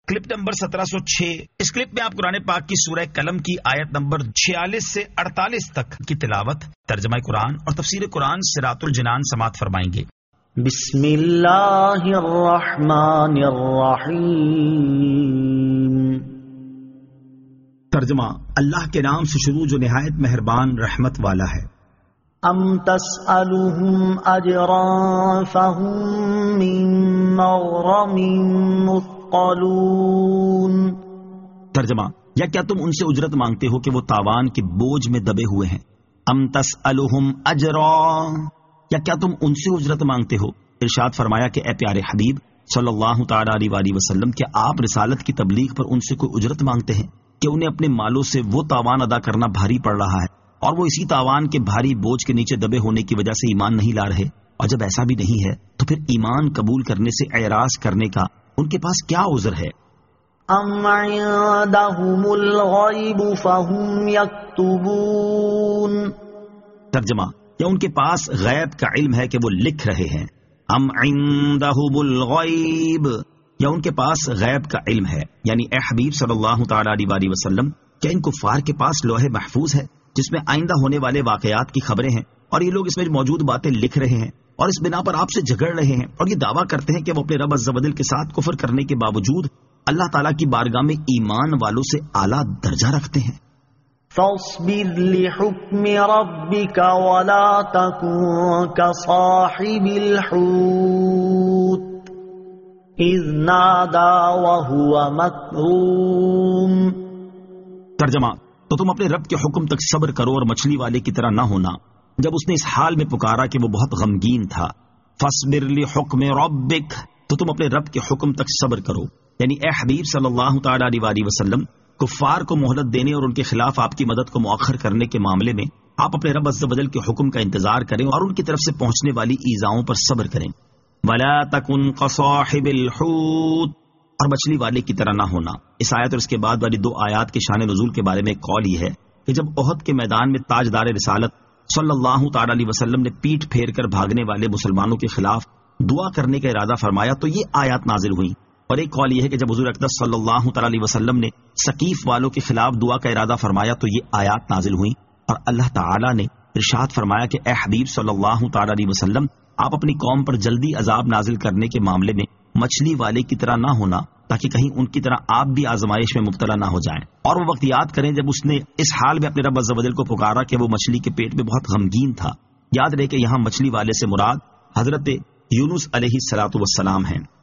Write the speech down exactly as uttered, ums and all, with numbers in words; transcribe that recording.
Clip number سترہ سو چھ. اس clip میں آپ قرآن پاک کی سورہ قلم کی آیت نمبر چھیالیس سے اڑتالیس تک کی تلاوت، ترجمہ قرآن اور تفسیر قرآن صراط الجنان سماعت فرمائیں گے. بسم اللہ الرحمن الرحیم. ترجمہ: اللہ کے نام سے شروع جو نہایت مہربان رحمت والا ہے. ام تسألهم اجرا فهم من مغرم مثقلون. ترجمہ: یا کیا تم ان سے اجرت مانگتے ہو کہ وہ تاوان کے بوجھ میں دبے ہوئے ہیں. ام تسألهم اجرا، یا کیا تم ان سے اجرت مانگتے ہو. ارشاد فرمایا کہ اے پیارے حبیب صلی اللہ تعالی علیہ وآلہ وسلم، کیا آپ رسالت کی تبلیغ پر ان سے کوئی اجرت مانگتے ہیں کہ انہیں اپنے مالوں سے وہ تاوان ادا کرنا بھاری پڑ رہا ہے اور وہ اسی تاوان کے بھاری بوجھ کے نیچے دبے ہونے کی وجہ سے ایمان نہیں لا رہے؟ اور جب ایسا بھی نہیں ہے تو پھر ایمان قبول کرنے سے اعراض کرنے کا ان کے پاس کیا عذر ہے؟ ام عندهم الغیب فهم یکتبون. ترجمہ: یا ان کے پاس غیب کا علم ہے کہ وہ لکھ رہے ہیں. ام عندهم الغیب، یا ان کے پاس غیب کا علم ہے، یعنی اے حبیب صلی اللہ تعالی علیہ وآلہ وسلم، کیا ان کفار کے پاس لوح محفوظ ہے جس میں آئندہ ہونے والے واقعات کی خبریں ہیں، اور یہ لوگ اس میں موجود باتیں لکھ رہے ہیں اور اس بنا پر آپ سے جھگڑ رہے ہیں اور یہ دعویٰ کرتے ہیں کہ وہ اپنے رب عز و جل کے ساتھ کفر کرنے کے باوجود اللہ تعالیٰ کی بارگاہ میں ایمان والوں سے اعلیٰ درجہ رکھتے ہیں. فاصبر لحکم ربک ولا تکن کصاحب الحوت اذ نادا وهو مکظوم. ترجمہ: تو تم اپنے رب کے حکم تک صبر کرو اور مچھلی والے کی طرح نہ ہونا جب اس نے اس حال میں پکارا کہ وہ بہت غمگین تھا. فاصبر لحکم ربک، تو تم اپنے رب کے حکم تک صبر کرو، یعنی اے حبیب صلی اللہ تعالی علیہ وآلہ وسلم، کفار کو مہلت دینے اور ان کے خلاف آپ کی مدد کو مؤخر کرنے کے معاملے میں آپ اپنے رب عز و جل کے حکم کا انتظار کریں اور ان کی طرف سے پہنچنے والی ایذاؤں پر صبر کریں. ولا تکن کصاحب الحوت، اور مچھلی والے کی طرح نہ ہونا. اس آیت اور اس کے بعد والی دو آیات کے شان نزول کے بارے میں ایک قول یہ ہے کہ جب احد کے میدان میں تاجدار رسالت صلی اللہ تعالی علیہ وسلم نے پیٹھ پھیر کر بھاگنے والے مسلمانوں کے خلاف دعا کرنے کا ارادہ فرمایا تو یہ آیات نازل ہوئیں. اور ایک قول یہ ہے کہ جب حضور اقدس صلی اللہ تعالی علیہ وسلم نے ثقیف والوں کے خلاف دعا کا ارادہ فرمایا تو یہ آیات نازل ہوئیں. اور اللہ تعالی نے ارشاد فرمایا کہ اے حبیب صلی اللہ تعالی علیہ وسلم، آپ اپنی قوم پر جلدی عذاب نازل کرنے کے معاملے میں مچھلی والے کی طرح نہ ہونا، تاکہ کہیں ان کی طرح آپ بھی آزمائش میں مبتلا نہ ہو جائیں. اور وہ وقت یاد کریں جب اس نے اس حال میں اپنے رب عز و جل کو پکارا کہ وہ مچھلی کے پیٹ میں بہت غمگین تھا. یاد رہے کہ یہاں مچھلی والے سے مراد حضرت یونس علیہ الصلوۃ والسلام ہیں.